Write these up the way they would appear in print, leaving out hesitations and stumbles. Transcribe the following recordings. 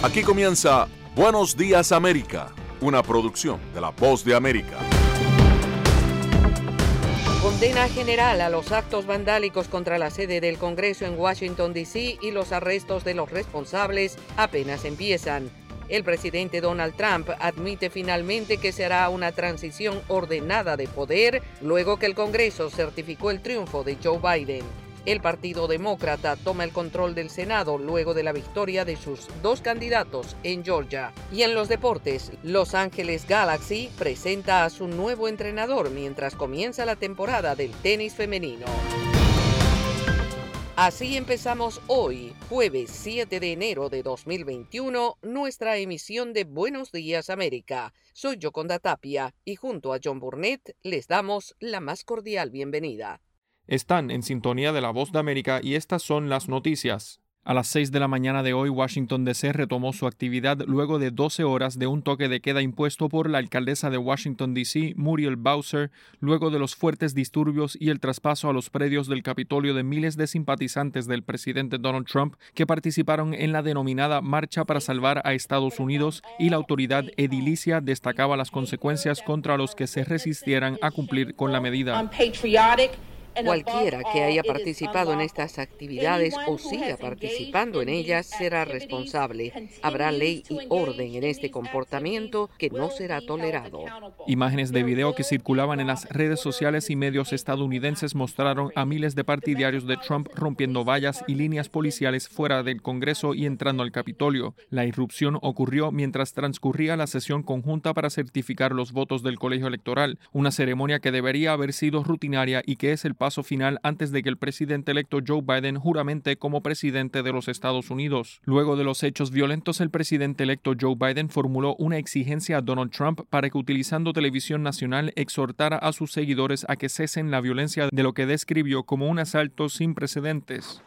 Aquí comienza Buenos Días América, una producción de La Voz de América. Condena general a los actos vandálicos contra la sede del Congreso en Washington, D.C. y los arrestos de los responsables apenas empiezan. El presidente Donald Trump admite finalmente que se hará una transición ordenada de poder luego que el Congreso certificó el triunfo de Joe Biden. El Partido Demócrata toma el control del Senado luego de la victoria de sus dos candidatos en Georgia. Y en los deportes, Los Ángeles Galaxy presenta a su nuevo entrenador mientras comienza la temporada del tenis femenino. Así empezamos hoy, jueves 7 de enero de 2021, nuestra emisión de Buenos Días América. Soy Yoconda Tapia y junto a John Burnett les damos la más cordial bienvenida. Están en sintonía de La Voz de América y estas son las noticias. A las 6 de la mañana de hoy, Washington, D.C. retomó su actividad luego de 12 horas de un toque de queda impuesto por la alcaldesa de Washington, D.C., Muriel Bowser, luego de los fuertes disturbios y el traspaso a los predios del Capitolio de miles de simpatizantes del presidente Donald Trump que participaron en la denominada Marcha para Salvar a Estados Unidos, y la autoridad edilicia destacaba las consecuencias contra los que se resistieran a cumplir con la medida. Cualquiera que haya participado en estas actividades o siga participando en ellas será responsable. Habrá ley y orden en este comportamiento que no será tolerado. Imágenes de video que circulaban en las redes sociales y medios estadounidenses mostraron a miles de partidarios de Trump rompiendo vallas y líneas policiales fuera del Congreso y entrando al Capitolio. La irrupción ocurrió mientras transcurría la sesión conjunta para certificar los votos del colegio electoral, una ceremonia que debería haber sido rutinaria y que es el paso final antes de que el presidente electo Joe Biden juramente como presidente de los Estados Unidos. Luego de los hechos violentos, el presidente electo Joe Biden formuló una exigencia a Donald Trump para que, utilizando televisión nacional, exhortara a sus seguidores a que cesen la violencia de lo que describió como un asalto sin precedentes.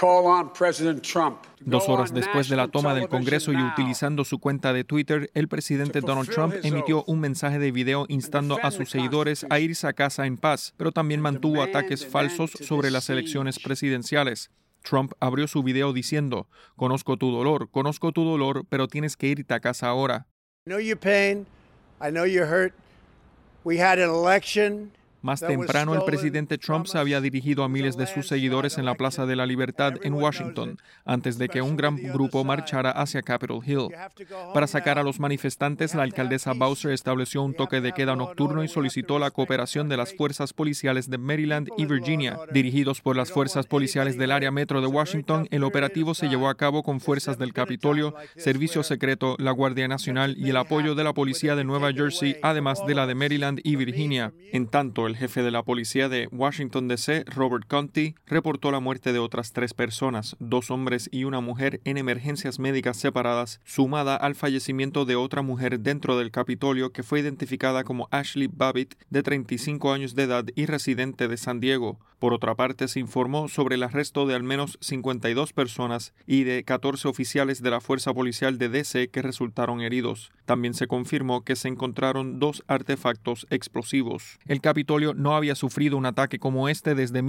2 horas después de la toma del Congreso y utilizando su cuenta de Twitter, el presidente Donald Trump emitió un mensaje de video instando a sus seguidores a irse a casa en paz, pero también mantuvo ataques falsos sobre las elecciones presidenciales. Trump abrió su video diciendo: conozco tu dolor, pero tienes que irte a casa ahora. Más temprano, el presidente Trump se había dirigido a miles de sus seguidores en la Plaza de la Libertad en Washington, antes de que un gran grupo marchara hacia Capitol Hill. Para sacar a los manifestantes, la alcaldesa Bowser estableció un toque de queda nocturno y solicitó la cooperación de las fuerzas policiales de Maryland y Virginia. Dirigidos por las fuerzas policiales del área metro de Washington, el operativo se llevó a cabo con fuerzas del Capitolio, Servicio Secreto, la Guardia Nacional y el apoyo de la policía de Nueva Jersey, además de la de Maryland y Virginia. En tanto, el jefe de la policía de Washington, D.C., Robert Contee, reportó la muerte de otras 3 personas, 2 hombres y una mujer, en emergencias médicas separadas, sumada al fallecimiento de otra mujer dentro del Capitolio que fue identificada como Ashley Babbitt, de 35 años de edad y residente de San Diego. Por otra parte, se informó sobre el arresto de al menos 52 personas y de 14 oficiales de la Fuerza Policial de D.C. que resultaron heridos. También se confirmó que se encontraron 2 artefactos explosivos. El Capitolio no había sufrido un ataque como este desde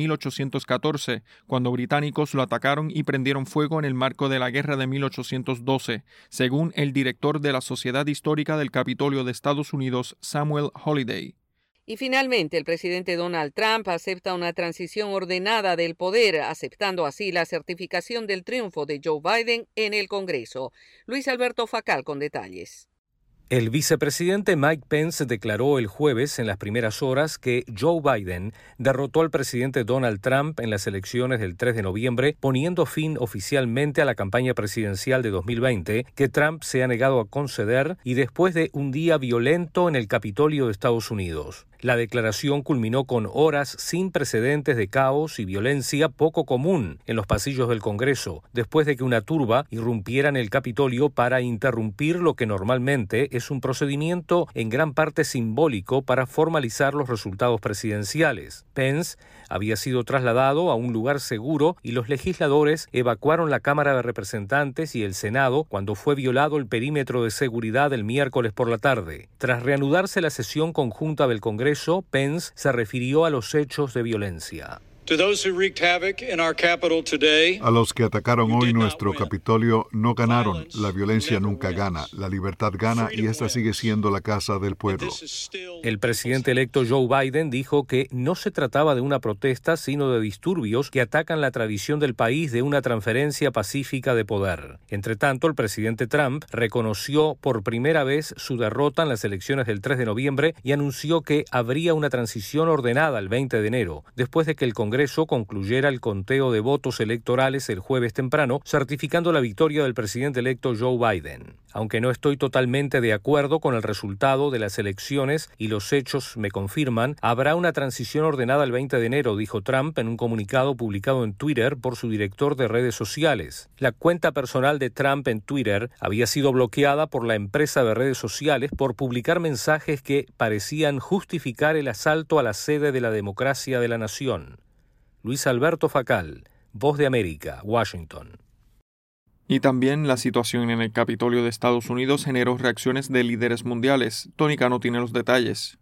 1814, cuando británicos lo atacaron y prendieron fuego en el marco de la Guerra de 1812, según el director de la Sociedad Histórica del Capitolio de Estados Unidos, Samuel Holliday. Y finalmente, el presidente Donald Trump acepta una transición ordenada del poder, aceptando así la certificación del triunfo de Joe Biden en el Congreso. Luis Alberto Facal con detalles. El vicepresidente Mike Pence declaró el jueves en las primeras horas que Joe Biden derrotó al presidente Donald Trump en las elecciones del 3 de noviembre, poniendo fin oficialmente a la campaña presidencial de 2020 que Trump se ha negado a conceder, y después de un día violento en el Capitolio de Estados Unidos. La declaración culminó con horas sin precedentes de caos y violencia poco común en los pasillos del Congreso, después de que una turba irrumpiera en el Capitolio para interrumpir lo que normalmente es un procedimiento en gran parte simbólico para formalizar los resultados presidenciales. Pence había sido trasladado a un lugar seguro y los legisladores evacuaron la Cámara de Representantes y el Senado cuando fue violado el perímetro de seguridad el miércoles por la tarde. Tras reanudarse la sesión conjunta del Congreso, Pence se refirió a los hechos de violencia. A los que atacaron hoy nuestro Capitolio no ganaron. La violencia nunca gana. La libertad gana y esta sigue siendo la casa del pueblo. El presidente electo Joe Biden dijo que no se trataba de una protesta, sino de disturbios que atacan la tradición del país de una transferencia pacífica de poder. Entre tanto, el presidente Trump reconoció por primera vez su derrota en las elecciones del 3 de noviembre y anunció que habría una transición ordenada el 20 de enero, después de que el Congreso concluyera el conteo de votos electorales el jueves temprano, certificando la victoria del presidente electo Joe Biden. Aunque no estoy totalmente de acuerdo con el resultado de las elecciones y los hechos me confirman, habrá una transición ordenada el 20 de enero, dijo Trump en un comunicado publicado en Twitter por su director de redes sociales. La cuenta personal de Trump en Twitter había sido bloqueada por la empresa de redes sociales por publicar mensajes que parecían justificar el asalto a la sede de la democracia de la nación. Luis Alberto Facal, Voz de América, Washington. Y también la situación en el Capitolio de Estados Unidos generó reacciones de líderes mundiales. Tony Cano tiene los detalles.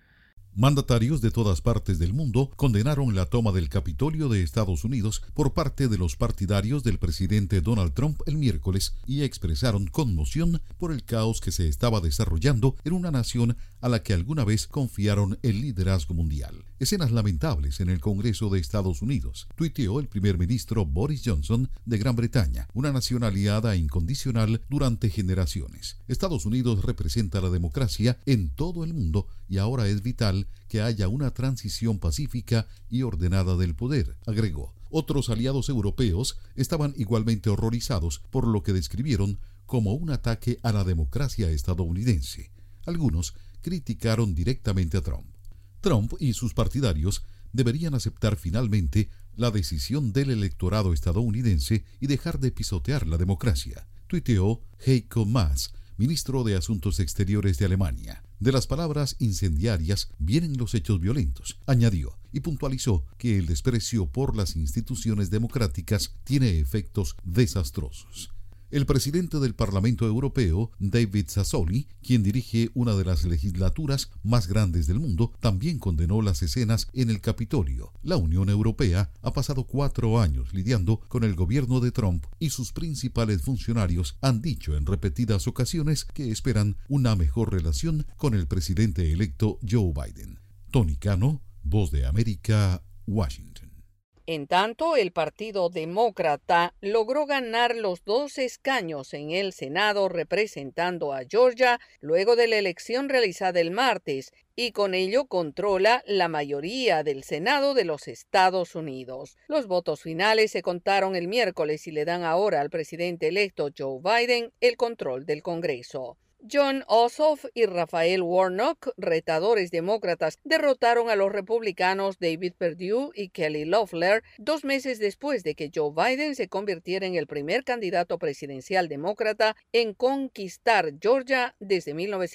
Mandatarios de todas partes del mundo condenaron la toma del Capitolio de Estados Unidos por parte de los partidarios del presidente Donald Trump el miércoles y expresaron conmoción por el caos que se estaba desarrollando en una nación a la que alguna vez confiaron el liderazgo mundial. Escenas lamentables en el Congreso de Estados Unidos, tuiteó el primer ministro Boris Johnson de Gran Bretaña, una nación aliada e incondicional durante generaciones. Estados Unidos representa la democracia en todo el mundo y ahora es vital que haya una transición pacífica y ordenada del poder, agregó. Otros aliados europeos estaban igualmente horrorizados por lo que describieron como un ataque a la democracia estadounidense. Algunos criticaron directamente a Trump. Trump y sus partidarios deberían aceptar finalmente la decisión del electorado estadounidense y dejar de pisotear la democracia, tuiteó Heiko Maas, ministro de Asuntos Exteriores de Alemania. De las palabras incendiarias vienen los hechos violentos, añadió, y puntualizó que el desprecio por las instituciones democráticas tiene efectos desastrosos. El presidente del Parlamento Europeo, David Sassoli, quien dirige una de las legislaturas más grandes del mundo, también condenó las escenas en el Capitolio. La Unión Europea ha pasado 4 años lidiando con el gobierno de Trump y sus principales funcionarios han dicho en repetidas ocasiones que esperan una mejor relación con el presidente electo Joe Biden. Tony Cano, Voz de América, Washington. En tanto, el Partido Demócrata logró ganar los 2 escaños en el Senado representando a Georgia luego de la elección realizada el martes y con ello controla la mayoría del Senado de los Estados Unidos. Los votos finales se contaron el miércoles y le dan ahora al presidente electo Joe Biden el control del Congreso. Jon Ossoff y Raphael Warnock, retadores demócratas, derrotaron a los republicanos David Perdue y Kelly Loeffler 2 meses después de que Joe Biden se convirtiera en el primer candidato presidencial demócrata en conquistar Georgia desde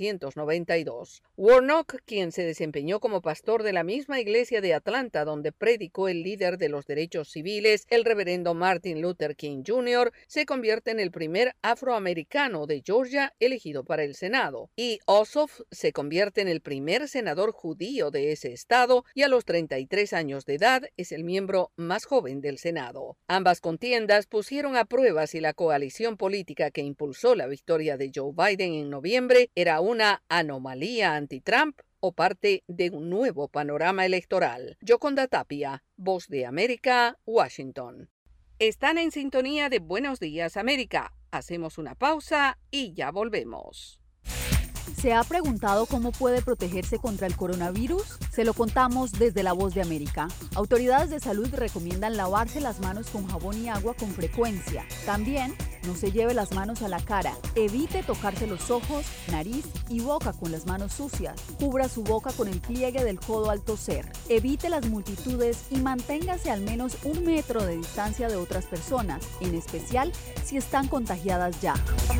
1992. Warnock, quien se desempeñó como pastor de la misma iglesia de Atlanta donde predicó el líder de los derechos civiles, el reverendo Martin Luther King Jr., se convierte en el primer afroamericano de Georgia elegido para el Senado, y Ossoff se convierte en el primer senador judío de ese estado y a los 33 años de edad es el miembro más joven del Senado. Ambas contiendas pusieron a prueba si la coalición política que impulsó la victoria de Joe Biden en noviembre era una anomalía anti-Trump o parte de un nuevo panorama electoral. Yoconda Tapia, Voz de América, Washington. Están en sintonía de Buenos Días América. Hacemos una pausa y ya volvemos. ¿Se ha preguntado cómo puede protegerse contra el coronavirus? Se lo contamos desde La Voz de América. Autoridades de salud recomiendan lavarse las manos con jabón y agua con frecuencia. También, no se lleve las manos a la cara. Evite tocarse los ojos, nariz y boca con las manos sucias. Cubra su boca con el pliegue del codo al toser. Evite las multitudes y manténgase al menos 1 metro de distancia de otras personas, en especial si están contagiadas ya.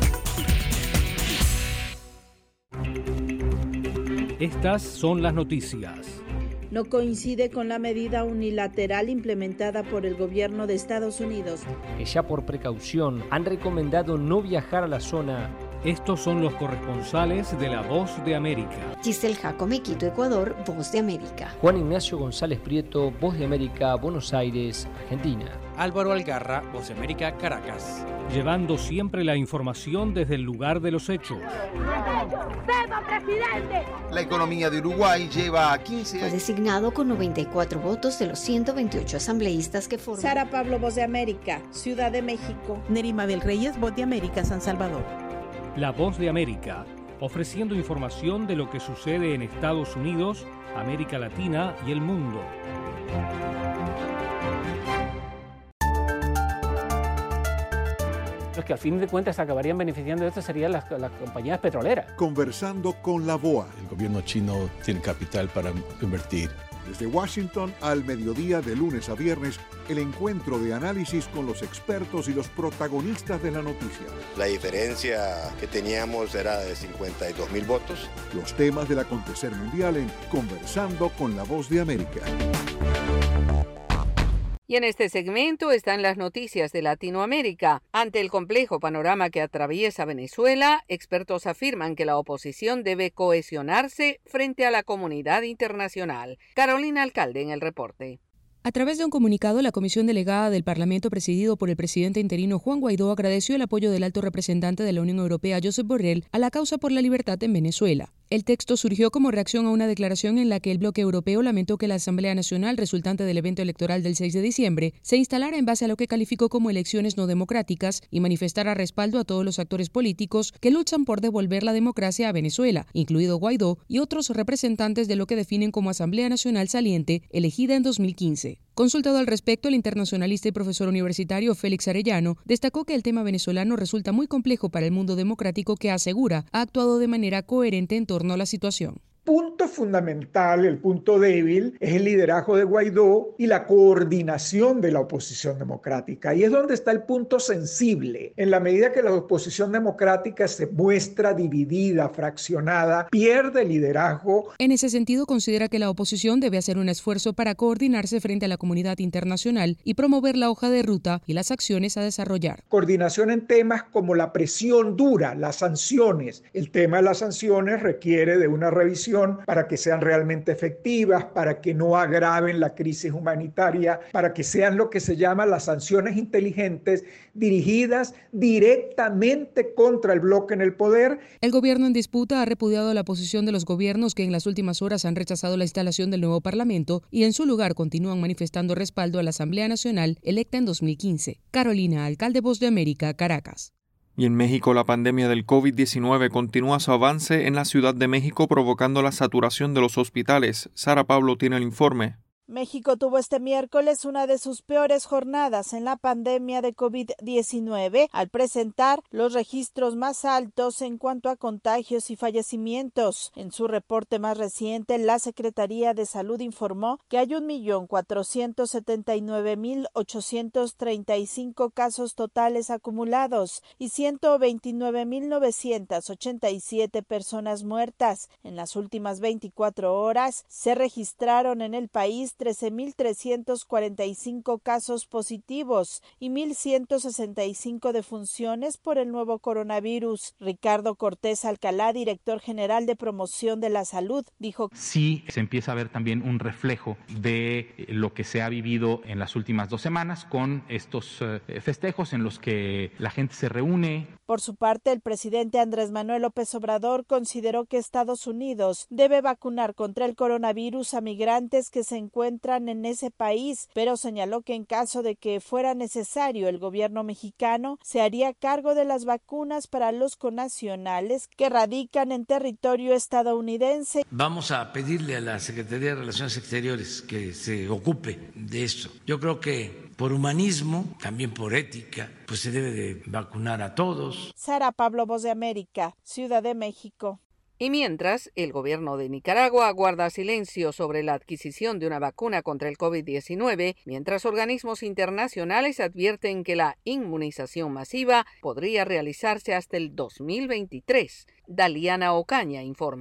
Estas son las noticias. No coincide con la medida unilateral implementada por el gobierno de Estados Unidos, que ya por precaución han recomendado no viajar a la zona Estos son los corresponsales de La Voz de América. Giselle Jacome, Quito, Ecuador, Voz de América. Juan Ignacio González Prieto, Voz de América, Buenos Aires, Argentina. Álvaro Algarra, Voz de América, Caracas. Llevando siempre la información desde el lugar de los hechos. La economía de Uruguay lleva 15 años. Fue designado con 94 votos de los 128 asambleístas que forman. Sara Pablo, Voz de América, Ciudad de México. Nerima Bel Reyes, Voz de América, San Salvador. La Voz de América, ofreciendo información de lo que sucede en Estados Unidos, América Latina y el mundo. Los que al fin de cuentas acabarían beneficiando de esto serían las compañías petroleras. Conversando con la BOA. El gobierno chino tiene capital para invertir. Desde Washington al mediodía de lunes a viernes, el encuentro de análisis con los expertos y los protagonistas de la noticia. La diferencia que teníamos era de 52,000 votos. Los temas del acontecer mundial en Conversando con la Voz de América. Y en este segmento están las noticias de Latinoamérica. Ante el complejo panorama que atraviesa Venezuela, expertos afirman que la oposición debe cohesionarse frente a la comunidad internacional. Carolina Alcalde en el reporte. A través de un comunicado, la comisión delegada del Parlamento presidido por el presidente interino Juan Guaidó agradeció el apoyo del alto representante de la Unión Europea, Josep Borrell, a la causa por la libertad en Venezuela. El texto surgió como reacción a una declaración en la que el bloque europeo lamentó que la Asamblea Nacional, resultante del evento electoral del 6 de diciembre, se instalara en base a lo que calificó como elecciones no democráticas y manifestara respaldo a todos los actores políticos que luchan por devolver la democracia a Venezuela, incluido Guaidó y otros representantes de lo que definen como Asamblea Nacional saliente, elegida en 2015. Consultado al respecto, el internacionalista y profesor universitario Félix Arellano destacó que el tema venezolano resulta muy complejo para el mundo democrático que, asegura, ha actuado de manera coherente en torno a la situación. Punto fundamental, el punto débil, es el liderazgo de Guaidó y la coordinación de la oposición democrática. Ahí es donde está el punto sensible. En la medida que la oposición democrática se muestra dividida, fraccionada, pierde liderazgo. En ese sentido, considera que la oposición debe hacer un esfuerzo para coordinarse frente a la comunidad internacional y promover la hoja de ruta y las acciones a desarrollar. Coordinación en temas como la presión dura, las sanciones. El tema de las sanciones requiere de una revisión para que sean realmente efectivas, para que no agraven la crisis humanitaria, para que sean lo que se llama las sanciones inteligentes dirigidas directamente contra el bloque en el poder. El gobierno en disputa ha repudiado la posición de los gobiernos que en las últimas horas han rechazado la instalación del nuevo Parlamento y en su lugar continúan manifestando respaldo a la Asamblea Nacional electa en 2015. Carolina Alcalde, Voz de América, Caracas. Y en México, la pandemia del COVID-19 continúa su avance en la Ciudad de México, provocando la saturación de los hospitales. Sara Pablo tiene el informe. México tuvo este miércoles una de sus peores jornadas en la pandemia de COVID-19 al presentar los registros más altos en cuanto a contagios y fallecimientos. En su reporte más reciente, la Secretaría de Salud informó que hay 1.479.835 casos totales acumulados y 129.987 personas muertas. En las últimas 24 horas se registraron en el país 13.345 casos positivos y 1.165 defunciones por el nuevo coronavirus. Ricardo Cortés Alcalá, director general de Promoción de la Salud, dijo: sí, se empieza a ver también un reflejo de lo que se ha vivido en las últimas 2 semanas con estos festejos en los que la gente se reúne. Por su parte, el presidente Andrés Manuel López Obrador consideró que Estados Unidos debe vacunar contra el coronavirus a migrantes que se encuentran en ese país, pero señaló que en caso de que fuera necesario, el gobierno mexicano se haría cargo de las vacunas para los connacionales que radican en territorio estadounidense. Vamos a pedirle a la Secretaría de Relaciones Exteriores que se ocupe de esto. Yo creo que por humanismo, también por ética, pues se debe de vacunar a todos. Sara Pablo, Voz de América, Ciudad de México. Y mientras, el gobierno de Nicaragua guarda silencio sobre la adquisición de una vacuna contra el COVID-19, mientras organismos internacionales advierten que la inmunización masiva podría realizarse hasta el 2023. Daliana Ocaña informa.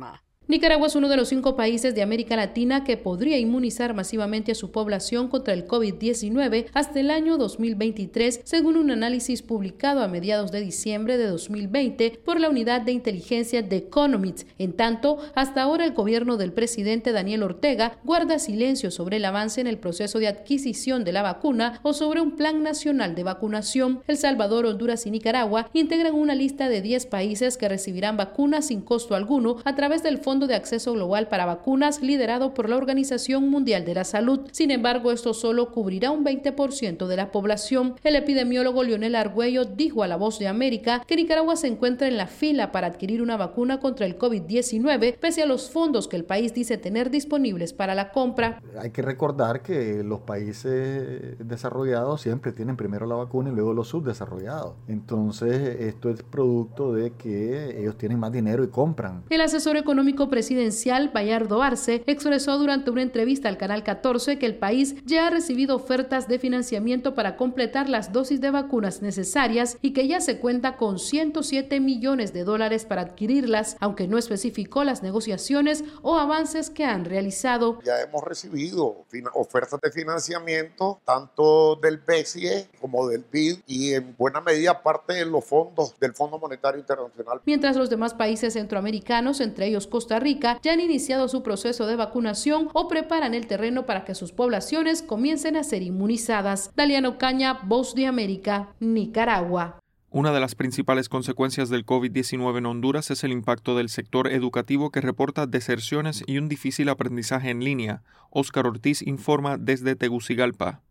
Nicaragua es uno de los 5 países de América Latina que podría inmunizar masivamente a su población contra el COVID-19 hasta el año 2023, según un análisis publicado a mediados de diciembre de 2020 por la unidad de inteligencia de Economics. En tanto, hasta ahora el gobierno del presidente Daniel Ortega guarda silencio sobre el avance en el proceso de adquisición de la vacuna o sobre un plan nacional de vacunación. El Salvador, Honduras y Nicaragua integran una lista de 10 países que recibirán vacunas sin costo alguno a través del Fondo de Acceso Global para Vacunas liderado por la Organización Mundial de la Salud. Sin embargo, esto solo cubrirá un 20% de la población. El epidemiólogo Leonel Argüello dijo a La Voz de América que Nicaragua se encuentra en la fila para adquirir una vacuna contra el COVID-19, pese a los fondos que el país dice tener disponibles para la compra. Hay que recordar que los países desarrollados siempre tienen primero la vacuna y luego los subdesarrollados. Entonces, esto es producto de que ellos tienen más dinero y compran. El asesor económico presidencial Bayardo Arce expresó durante una entrevista al Canal 14 que el país ya ha recibido ofertas de financiamiento para completar las dosis de vacunas necesarias y que ya se cuenta con $107 millones para adquirirlas, aunque no especificó las negociaciones o avances que han realizado. Ya hemos recibido ofertas de financiamiento tanto del BCE como del BID y en buena medida parte de los fondos del Fondo Monetario Internacional. Mientras los demás países centroamericanos, entre ellos Costa Rica, ya han iniciado su proceso de vacunación o preparan el terreno para que sus poblaciones comiencen a ser inmunizadas. Daliana Ocaña, Voz de América, Nicaragua. Una de las principales consecuencias del COVID-19 en Honduras es el impacto del sector educativo que reporta deserciones y un difícil aprendizaje en línea. Óscar Ortiz informa desde Tegucigalpa.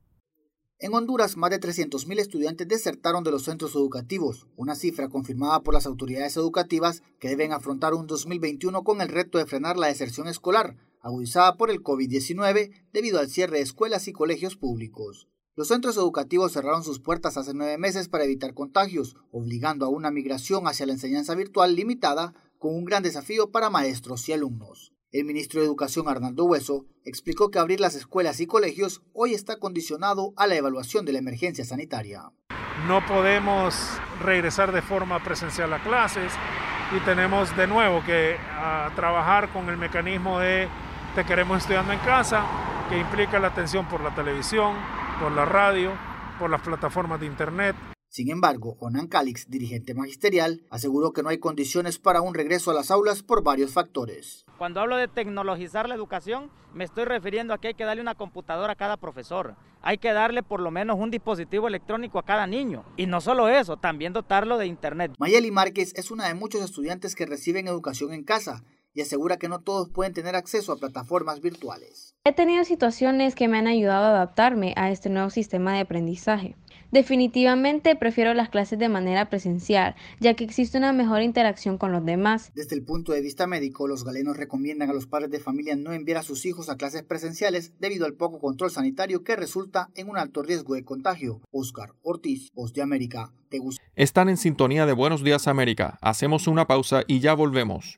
En Honduras, más de 300.000 estudiantes desertaron de los centros educativos, una cifra confirmada por las autoridades educativas que deben afrontar un 2021 con el reto de frenar la deserción escolar, agudizada por el COVID-19 debido al cierre de escuelas y colegios públicos. Los centros educativos cerraron sus puertas hace 9 meses para evitar contagios, obligando a una migración hacia la enseñanza virtual limitada, con un gran desafío para maestros y alumnos. El ministro de Educación, Arnaldo Hueso, explicó que abrir las escuelas y colegios hoy está condicionado a la evaluación de la emergencia sanitaria. No podemos regresar de forma presencial a clases y tenemos de nuevo que trabajar con el mecanismo de te queremos estudiando en casa, que implica la atención por la televisión, por la radio, por las plataformas de internet. Sin embargo, Onan Calix, dirigente magisterial, aseguró que no hay condiciones para un regreso a las aulas por varios factores. Cuando hablo de tecnologizar la educación, me estoy refiriendo a que hay que darle una computadora a cada profesor. Hay que darle por lo menos un dispositivo electrónico a cada niño. Y no solo eso, también dotarlo de internet. Mayeli Márquez es una de muchos estudiantes que reciben educación en casa y asegura que no todos pueden tener acceso a plataformas virtuales. He tenido situaciones que me han ayudado a adaptarme a este nuevo sistema de aprendizaje. Definitivamente prefiero las clases de manera presencial, ya que existe una mejor interacción con los demás. Desde el punto de vista médico, los galenos recomiendan a los padres de familia no enviar a sus hijos a clases presenciales debido al poco control sanitario que resulta en un alto riesgo de contagio. Óscar Ortiz, Voz de América, Tegucigalpa. Están en sintonía de Buenos Días América. Hacemos una pausa y ya volvemos.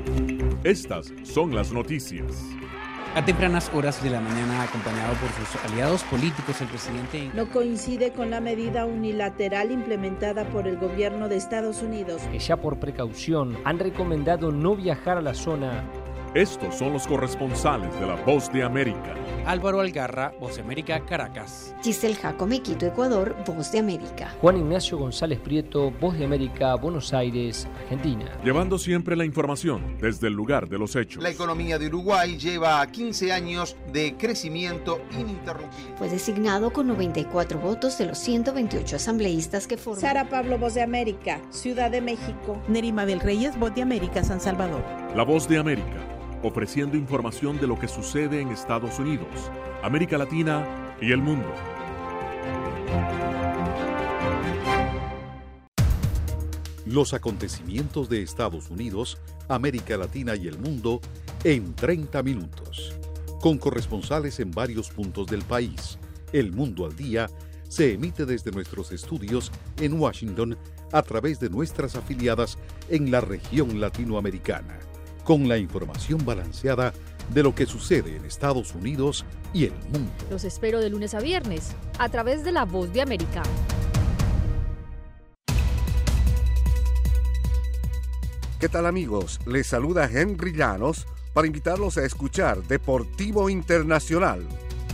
Estas son las noticias. A tempranas horas de la mañana, acompañado por sus aliados políticos, el presidente no coincide con la medida unilateral implementada por el gobierno de Estados Unidos. Que ya por precaución han recomendado no viajar a la zona. Estos son los corresponsales de La Voz de América. Álvaro Algarra, Voz de América, Caracas. Giselle Jacome, Quito, Ecuador, Voz de América. Juan Ignacio González Prieto, Voz de América, Buenos Aires, Argentina. Llevando siempre la información desde el lugar de los hechos. La economía de Uruguay lleva 15 años de crecimiento ininterrumpido. Fue designado con 94 votos de los 128 asambleístas que forman. Sara Pablo, Voz de América, Ciudad de México. Nerima Bel Reyes, Voz de América, San Salvador. La Voz de América, ofreciendo información de lo que sucede en Estados Unidos, América Latina y el mundo. Los acontecimientos de Estados Unidos, América Latina y el mundo en 30 minutos. Con corresponsales en varios puntos del país. El Mundo al Día se emite desde nuestros estudios en Washington a través de nuestras afiliadas en la región latinoamericana, con la información balanceada de lo que sucede en Estados Unidos y el mundo. Los espero de lunes a viernes, a través de La Voz de América. ¿Qué tal, amigos? Les saluda Henry Llanos para invitarlos a escuchar Deportivo Internacional.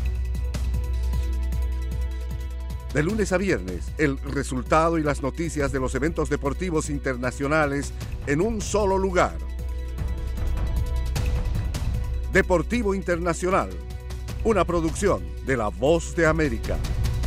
De lunes a viernes, el resultado y las noticias de los eventos deportivos internacionales en un solo lugar. Deportivo Internacional, una producción de La Voz de América.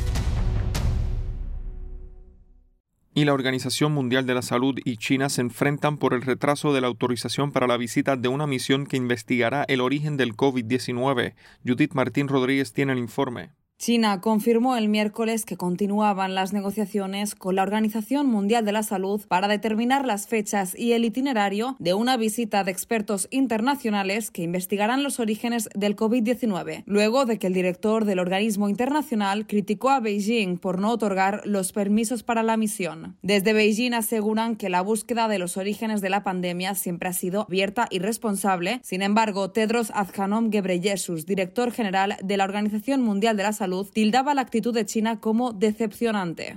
Y la Organización Mundial de la Salud y China se enfrentan por el retraso de la autorización para la visita de una misión que investigará el origen del COVID-19. Judith Martín Rodríguez tiene el informe. China confirmó el miércoles que continuaban las negociaciones con la Organización Mundial de la Salud para determinar las fechas y el itinerario de una visita de expertos internacionales que investigarán los orígenes del COVID-19, luego de que el director del organismo internacional criticó a Beijing por no otorgar los permisos para la misión. Desde Beijing aseguran que la búsqueda de los orígenes de la pandemia siempre ha sido abierta y responsable. Sin embargo, Tedros Adhanom Ghebreyesus, director general de la Organización Mundial de la Salud, tildaba la actitud de China como decepcionante.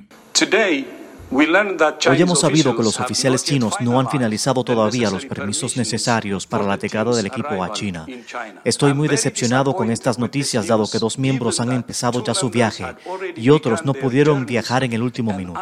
Hoy hemos sabido que los oficiales chinos no han finalizado todavía los permisos necesarios para la llegada del equipo a China. Estoy muy decepcionado con estas noticias, dado que 2 miembros han empezado ya su viaje y otros no pudieron viajar en el último minuto.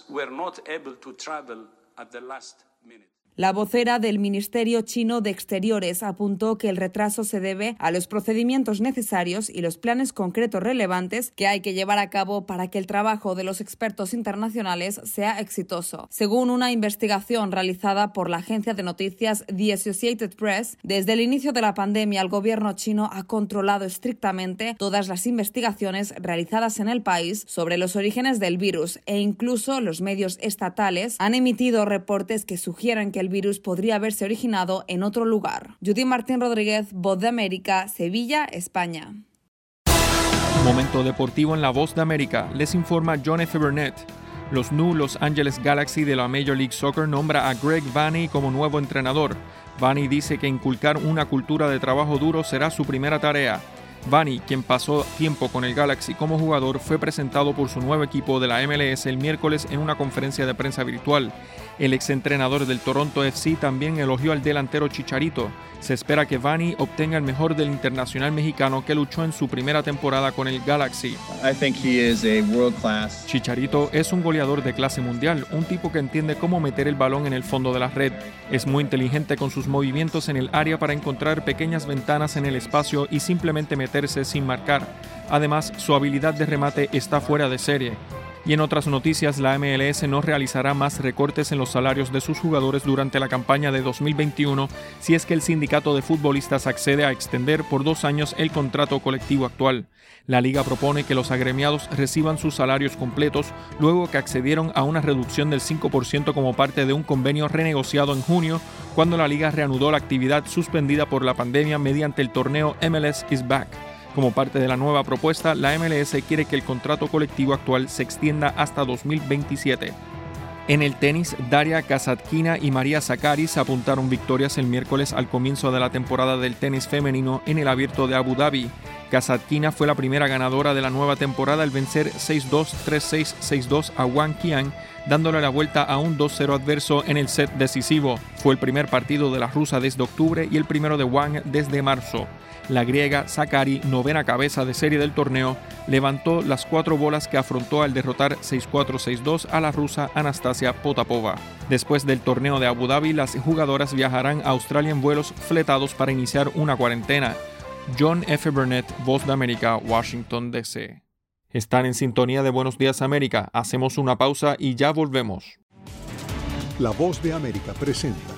La vocera del Ministerio Chino de Exteriores apuntó que el retraso se debe a los procedimientos necesarios y los planes concretos relevantes que hay que llevar a cabo para que el trabajo de los expertos internacionales sea exitoso. Según una investigación realizada por la agencia de noticias The Associated Press, desde el inicio de la pandemia el gobierno chino ha controlado estrictamente todas las investigaciones realizadas en el país sobre los orígenes del virus e incluso los medios estatales han emitido reportes que sugieren que el virus podría haberse originado en otro lugar. Judith Martín Rodríguez, Voz de América, Sevilla, España. Momento deportivo en La Voz de América. Les informa John F. Burnett. Los Los Angeles Galaxy de la Major League Soccer nombra a Greg Vanney como nuevo entrenador. Vanney dice que inculcar una cultura de trabajo duro será su primera tarea. Vanney, quien pasó tiempo con el Galaxy como jugador, fue presentado por su nuevo equipo de la MLS el miércoles en una conferencia de prensa virtual. El exentrenador del Toronto FC también elogió al delantero Chicharito. Se espera que Vanney obtenga el mejor del internacional mexicano que luchó en su primera temporada con el Galaxy. Chicharito es un goleador de clase mundial, un tipo que entiende cómo meter el balón en el fondo de la red. Es muy inteligente con sus movimientos en el área para encontrar pequeñas ventanas en el espacio y simplemente meterse sin marcar. Además, su habilidad de remate está fuera de serie. Y en otras noticias, la MLS no realizará más recortes en los salarios de sus jugadores durante la campaña de 2021 si es que el sindicato de futbolistas accede a extender por 2 años el contrato colectivo actual. La liga propone que los agremiados reciban sus salarios completos luego que accedieron a una reducción del 5% como parte de un convenio renegociado en junio, cuando la liga reanudó la actividad suspendida por la pandemia mediante el torneo MLS is Back. Como parte de la nueva propuesta, la MLS quiere que el contrato colectivo actual se extienda hasta 2027. En el tenis, Daria Kasatkina y María Sakkari apuntaron victorias el miércoles al comienzo de la temporada del tenis femenino en el Abierto de Abu Dhabi. Kasatkina fue la primera ganadora de la nueva temporada al vencer 6-2, 3-6, 6-2 a Wang Qian, dándole la vuelta a un 2-0 adverso en el set decisivo. Fue el primer partido de la rusa desde octubre y el primero de Wang desde marzo. La griega Sakkari, novena cabeza de serie del torneo, levantó las 4 bolas que afrontó al derrotar 6-4, 6-2 a la rusa Anastasia Potapova. Después del torneo de Abu Dhabi, las jugadoras viajarán a Australia en vuelos fletados para iniciar una cuarentena. John F. Burnett, Voz de América, Washington, D.C. Están en sintonía de Buenos Días América. Hacemos una pausa y ya volvemos. La Voz de América presenta.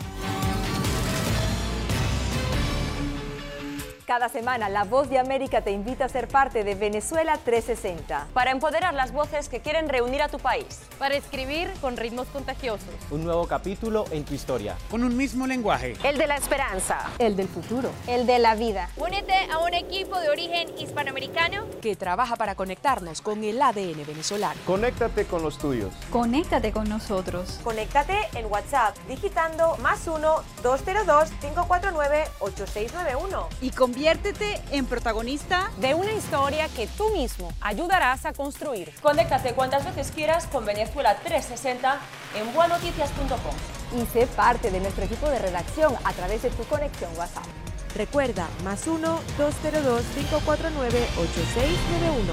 Cada semana, La Voz de América te invita a ser parte de Venezuela 360. Para empoderar las voces que quieren reunir a tu país. Para escribir con ritmos contagiosos. Un nuevo capítulo en tu historia. Con un mismo lenguaje. El de la esperanza. El del futuro. El de la vida. Únete a un equipo de origen hispanoamericano que trabaja para conectarnos con el ADN venezolano. Conéctate con los tuyos. Conéctate con nosotros. Conéctate en WhatsApp digitando +1-202-549-8691. Y conviértete en protagonista de una historia que tú mismo ayudarás a construir. Conéctate cuantas veces quieras con Venezuela 360 en buenoticias.com. y sé parte de nuestro equipo de redacción a través de tu conexión WhatsApp. Recuerda, +1-202-549-8691.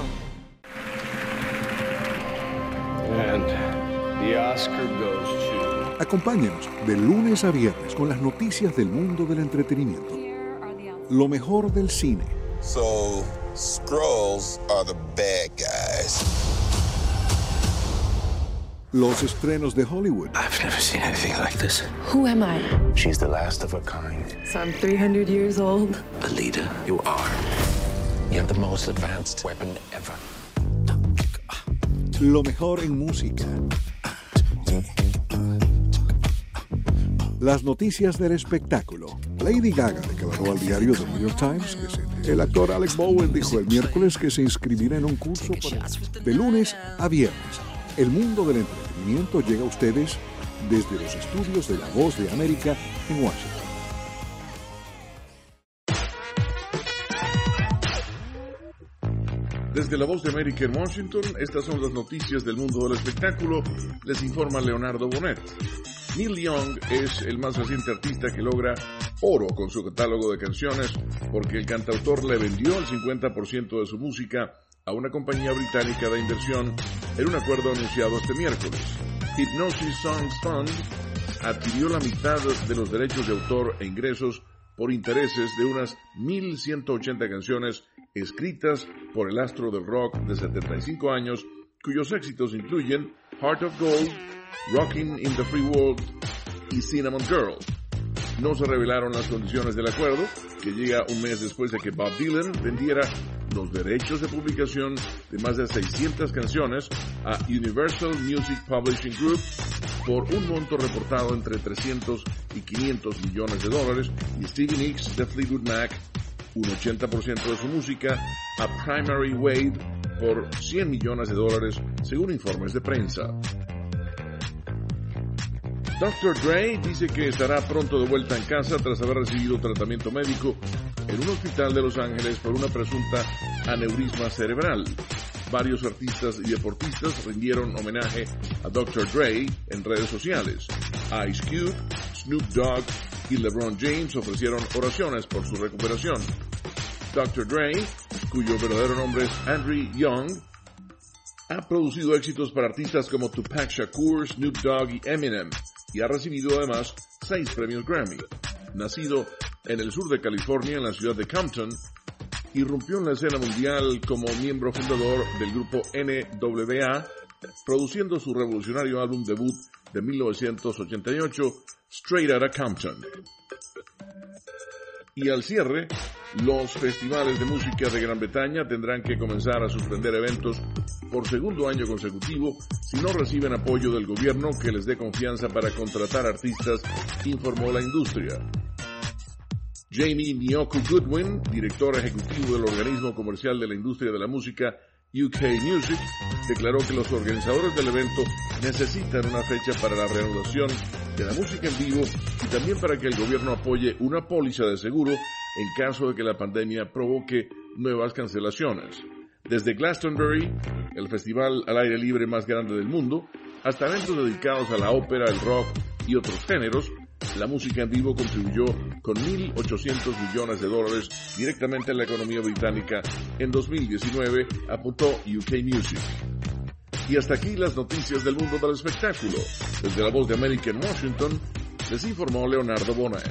And the Oscar goes to... Acompáñenos de lunes a viernes con las noticias del mundo del entretenimiento. Lo mejor del cine. So, Skrulls are the bad guys. Los estrenos de Hollywood. I've never seen anything like this. Who am I? She's the last of her kind. So I'm 300 years old. A leader, you are. You have the most advanced weapon ever. Lo mejor en música. Las noticias del espectáculo. Lady Gaga declaró al diario The New York Times que el actor Alec Bowen dijo el miércoles que se inscribirá en un curso de lunes a viernes. El mundo del entretenimiento llega a ustedes desde los estudios de La Voz de América en Washington. Desde La Voz de América en Washington, estas son las noticias del mundo del espectáculo. Les informa Leonardo Bonet. Neil Young es el más reciente artista que logra oro con su catálogo de canciones porque el cantautor le vendió el 50% de su música a una compañía británica de inversión en un acuerdo anunciado este miércoles. Hypnosis Songs Fund adquirió la mitad de los derechos de autor e ingresos por intereses de unas 1.180 canciones escritas por el astro del rock de 75 años, cuyos éxitos incluyen Heart of Gold, Rockin' in the Free World y Cinnamon Girl. No se revelaron las condiciones del acuerdo, que llega un mes después de que Bob Dylan vendiera los derechos de publicación de más de 600 canciones a Universal Music Publishing Group por un monto reportado entre 300 y 500 millones de dólares, y Stevie Nicks de Fleetwood Mac un 80% de su música a Primary Wave por 100 millones de dólares, según informes de prensa. Dr. Dre dice que estará pronto de vuelta en casa tras haber recibido tratamiento médico en un hospital de Los Ángeles por una presunta aneurisma cerebral. Varios artistas y deportistas rindieron homenaje a Dr. Dre en redes sociales. Ice Cube, Snoop Dogg y LeBron James ofrecieron oraciones por su recuperación. Dr. Dre, cuyo verdadero nombre es Andrew Young, ha producido éxitos para artistas como Tupac Shakur, Snoop Dogg y Eminem, y ha recibido además 6 premios Grammy. Nacido en el sur de California, en la ciudad de Compton, irrumpió en la escena mundial como miembro fundador del grupo NWA, produciendo su revolucionario álbum debut de 1988, Straight Outta Compton. Y al cierre, los festivales de música de Gran Bretaña tendrán que comenzar a suspender eventos por segundo año consecutivo si no reciben apoyo del gobierno que les dé confianza para contratar artistas, informó la industria. Jamie Nyoku Goodwin, director ejecutivo del organismo comercial de la industria de la música UK Music, declaró que los organizadores del evento necesitan una fecha para la reanudación de la música en vivo y también para que el gobierno apoye una póliza de seguro en caso de que la pandemia provoque nuevas cancelaciones. Desde Glastonbury, el festival al aire libre más grande del mundo, hasta eventos dedicados a la ópera, el rock y otros géneros, la música en vivo contribuyó con $1.800 millones directamente a la economía británica en 2019, apuntó UK Music. Y hasta aquí las noticias del mundo del espectáculo. Desde La Voz de América en Washington, les informó Leonardo Bonet.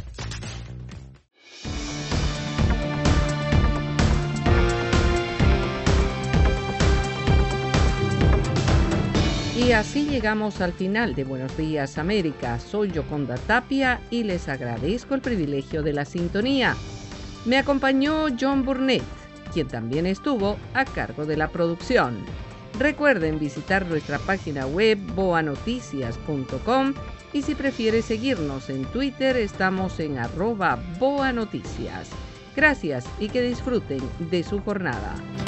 Y así llegamos al final de Buenos Días América. Soy Yoconda Tapia y les agradezco el privilegio de la sintonía. Me acompañó John Burnett, quien también estuvo a cargo de la producción. Recuerden visitar nuestra página web boanoticias.com y si prefiere seguirnos en Twitter estamos en @boanoticias. Gracias y que disfruten de su jornada.